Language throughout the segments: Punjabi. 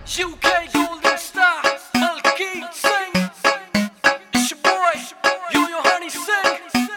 UK Golden Star, Malkeet Singh. It's your boy, Yo Honey Singh.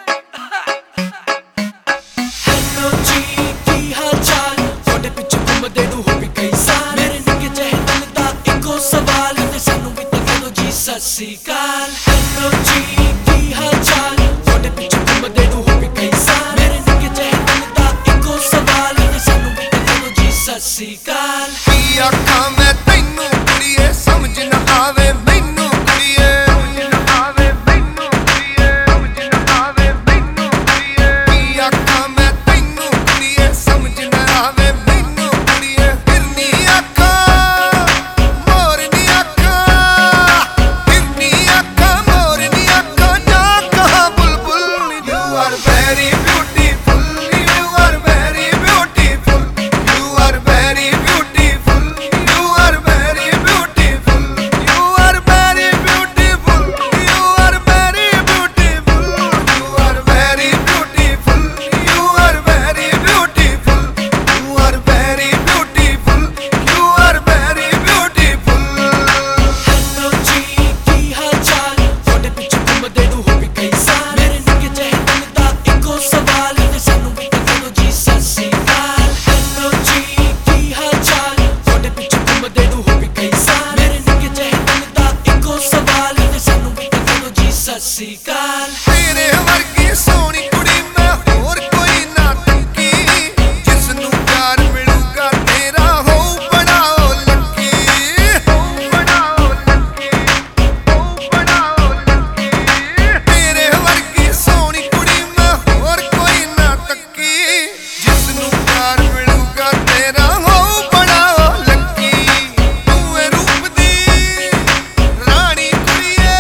Hello जी की हाल चाल ਤੁਹਾਡੇ ਪਿੱਛੇ ਘੁੰਮਦੇ ਨੂੰ ਹੋ ਗਏ ਕਈ ਸਾਲ ਮੇਰੇ ਨਿੱਕੇ ਜਿਹੇ ਦਿਲ ਦਾ ਇੱਕੋ ਸਵਾਲ ਤੇ ਸਾਨੂੰ ਵੀ ਤਾਂ ਕਹੋ ਜੀ ਸਤਿ ਸ੍ਰੀ ਅਕਾਲ Hello ਜੀ ਕੀ ਹਾਲ ਚਾਲ ਤੁਹਾਡੇ ਪਿੱਛੇ ਘੁੰਮਦੇ ਨੂੰ ਹੋ ਗਏ ਕਈ ਸਾਲ ਮੇਰੇ ਨਿੱਕੇ ਜਿਹੇ ਦਿਲ ਦਾ ਇੱਕੋ ਸਵਾਲ ਤੇ ਸਾਨੂੰ ਵੀ ਤਾਂ ਕਹੋ ਜੀ ਸਤਿ ਸ੍ਰੀ ਅਕਾਲ ਕੀ ਆਖਾਂ ਮੈਂ ਤੈਨੂੰ ਕੁੜੀਏ ਸਮਝ ਨਾ ਆਵੇ ਮੈਨੂੰ ਕੁੜੀਏ ਸਮਝ ਨਾ ਆਵੇ ਮੈਨੂੰ ਕੁੜੀਏ ਸਮਝ ਨਾ ਆਵੇ ਮੈਨੂੰ ਕੁੜੀਏ ਕੀ ਆਖਾਂ ਮੈਂ ਤੈਨੂੰ ਕੁੜੀਏ ਸਮਝ ਨਾ ਆਵੇ ਮੈਨੂੰ ਕੁੜੀਏ ਫਿਰਨੀ ਅੱਖਾਂ ਮੋਰਨੀ ਅੱਖਾਂ ਫਿਰਨੀ ਅੱਖਾਂ ਮੋਰਨੀ ਅੱਖਾਂ ਨਾ ਕਹਾ ਬੁਲਬੁਲ You are very beautiful You are very beautiful You are very beautiful You are very beautiful You are very beautiful You are very beautiful You are very beautiful You are very beautiful You are very beautiful You are very beautiful Hello जी की हाल चाल ਤੁਹਾਡੇ ਪਿੱਛੇ ਘੁੰਮਦੇ ਨੂੰ ਹੋ ਗਏ ਕਈ ਸਾਲ ਮੇਰੇ ਨਿੱਕੇ ਜਿਹੇ ਦਿਲ ਦਾ ਇੱਕੋ ਸਵਾਲ ਤੇ ਸਾਨੂੰ ਵੀ ਤਾਂ ਕਹੋ ਜੀ ਸਤਿ ਸ੍ਰੀ ਅਕਾਲ Hello ਜੀ ਕੀ ਹਾਲ ਚਾਲ ਤੁਹਾਡੇ ਪਿੱਛੇ ਘੁੰਮਦੇ ਨੂੰ ਹੋ ਗਏ ਕਈ ਸਾਲ ਮੇਰੇ ਨਿੱਕੇ ਜਿਹੇ ਦਿਲ ਦਾ ਇੱਕੋ ਸਵਾਲ ਤੇ ਸਾਨੂੰ ਵੀ ਤਾਂ ਕਹੋ ਜੀ ਸਤਿ ਸ੍ਰੀ ਅਕਾਲ ਤੇਰੇ ਵਰਗੀ ਸੋਹਣੀ ਕੁੜੀ ਮੈਂ ਹੋਰ ਕੋਈ ਨਾ ਤੱਕੀ ਜਿਸ ਨੂੰ ਪਿਆਰ ਮਿਲੂਗਾ ਤੇਰਾ ਹੋਊ ਬਣਾਓ ਲੱਕੀ ਹੋਊ ਬਣਾਓ ਲੱਕੀ ਹੋਊ ਬਣਾਓ ਲੱਕੀ ਤੇਰੇ ਵਰਗੀ ਸੋਹਣੀ ਕੁੜੀ ਮੈਂ ਹੋਰ ਕੋਈ ਨਾ ਤੱਕੀ ਜਿਸ ਨੂੰ ਪਿਆਰ ਮਿਲੂਗਾ ਤੇਰਾ ਹੋਊ ਬਣਾਓ ਲੱਕੀ ਤੂੰ ਏ ਰੂਪ ਦੀ ਰਾਣੀ ਕੁੜੀਏ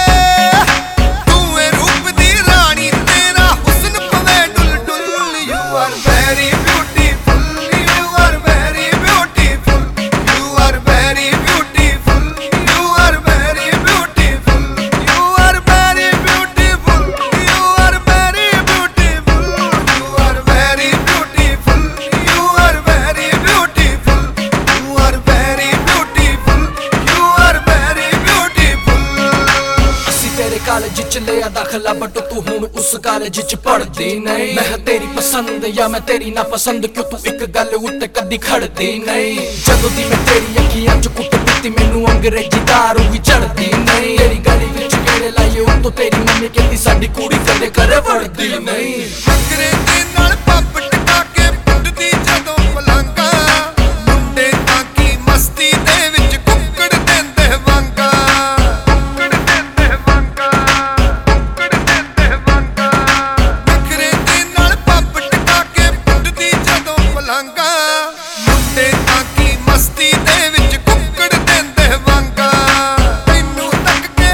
ਤੂੰ ਏ ਰੂਪ ਦੀ ਰਾਣੀ ਤੇਰਾ ਹੁਸਨ ਪਵੇ ਡੁੱਲ ਡੁੱਲ You are very beautiful You are very beautiful You are very beautiful You are very beautiful You are very beautiful You are very beautiful You are very beautiful You are very beautiful You are very beautiful You are very beautiful ਅਸੀਂ ਤੇਰੇ ਕਾਲਜ ਚ ਲਿਆ ਦਾਖਲਾ ਬਟ ਤੂੰ ਹੁਣ ਉਸ ਕਾਲਜ ਚ ਪੜ੍ਹਦੀ ਨਹੀਂ ਮੈਂ ਤੇਰੀ ਪਸੰਦ ਜਾਂ ਮੈਂ ਤੇਰੀ ਨਾ ਪਸੰਦ ਕਿਉਂ ਤੂੰ ਇੱਕ ਗੱਲ ਉੱਤੇ ਕਦੀ ਖੜਦੀ ਨਹੀਂ ਜਦੋਂ ਦੀ ਮੈਂ ਤੇਰੀ ਅੱਖੀਆਂ ਚ ਕੁੱਟ ਪੀਤੀ ਮੈਨੂੰ ਅੰਗਰੇਜ਼ੀ ਦਾਰੂ ਵੀ ਚੜਦੀ ਨਹੀਂ ਤੇਰੀ ਗਲੀ ਵਿੱਚ ਗੇੜੇ ਲਾਏ ਉਤੋਂ ਤੇਰੀ ਮੰਮੀ ਕਹਿੰਦੀ ਸਾਡੀ ਕੁੜੀ ਕਦੇ ਘਰੇ ਵੜਦੀ ਨਹੀਂ ਬੱਕਰੇ ਦੇ ਨਾਲ ਪੱਪ ਟਕਾ ਕੇ ਪੁੱਟਦੀ ਜਦੋਂ ਪਲੰਗਾ ਮੁੰਡੇ ਤਾਂ ਕੀ ਮਸਤੀ ਦੇ ਵਿੱਚ ਕੁੱਕੜ ਦਿੰਦੇ ਵਾਂਗਾ ਕੁੱਕੜ ਦਿੰਦੇ ਵਾਂਗਾ ਕੁੱਕੜ ਦਿੰਦੇ ਵਾਂਗਾ ਬੱਕਰੇ ਦੇ ਨਾਲ ਪੱਪ ਟਕਾ ਕੇ ਪੁੱਟਦੀ ਜਦੋਂ ਪਲੰਗਾ ਮੁੰਡੇ ਤਾਂ ਕੀ ਮਸਤੀ ਦੇ ਵਿੱਚ ਕੁੱਕੜ ਦਿੰਦੇ ਵਾਂਗਾ ਤੈਨੂੰ ਤੱਕ ਕੇ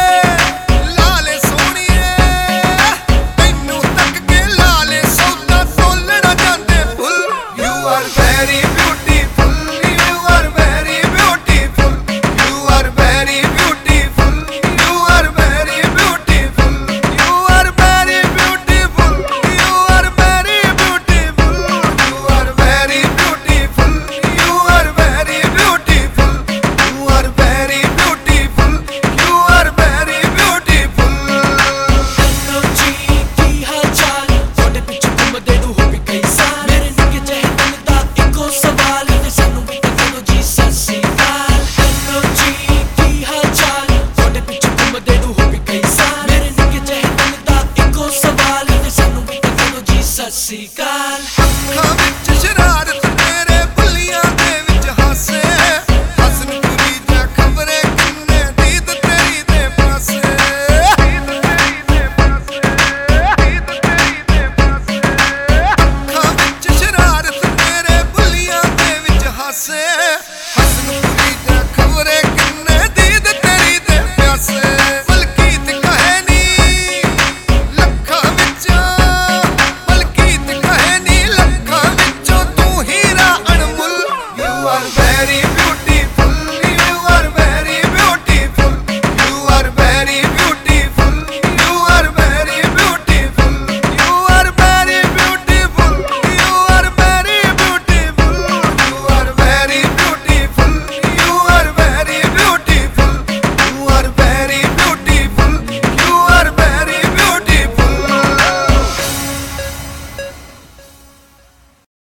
ਲਾਲੇ ਸੋਹਣੀਏ ਤੈਨੂੰ ਤੱਕ ਕੇ ਲਾਲੇ ਸੌਦਾ ਤੋਲਣਾ ਜਾਂਦੇ ਫੁੱਲ You are very beautiful You are very beautiful You are very beautiful You are very beautiful You are very beautiful You are very beautiful You are very beautiful You are very beautiful You are very beautiful You are very beautiful Hello ਜੀ ਕੀ ਹਾਲ ਚਾਲ ਤੁਹਾਡੇ ਪਿੱਛੇ ਘੁੰਮਦੇ ਨੂੰ ਹੋ ਗਏ ਕਈ ਸਾਲ ਮੇਰੇ ਨਿੱਕੇ ਜਿਹੇ ਦਿਲ ਦਾ ਇੱਕੋ ਸਵਾਲ ਤੇ ਸਾਨੂੰ ਵੀ ਤਾਂ ਕਹੋ ਜੀ ਸਤਿ ਸ੍ਰੀ ਅਕਾਲ Hello ਜੀ ਕੀ ਹਾਲ ਚਾਲ ਤੁਹਾਡੇ ਪਿੱਛੇ ਘੁੰਮਦੇ ਨੂੰ ਹੋ ਗਏ ਕਈ ਸਾਲ ਮੇਰੇ ਨਿੱਕੇ ਜਿਹੇ ਦਿਲ ਦਾ ਇੱਕੋ ਸਵਾਲ ਤੇ ਸਾਨੂੰ ਵੀ ਤਾਂ ਕਹੋ ਜੀ ਸਤਿ ਸ੍ਰੀ ਅਕਾਲ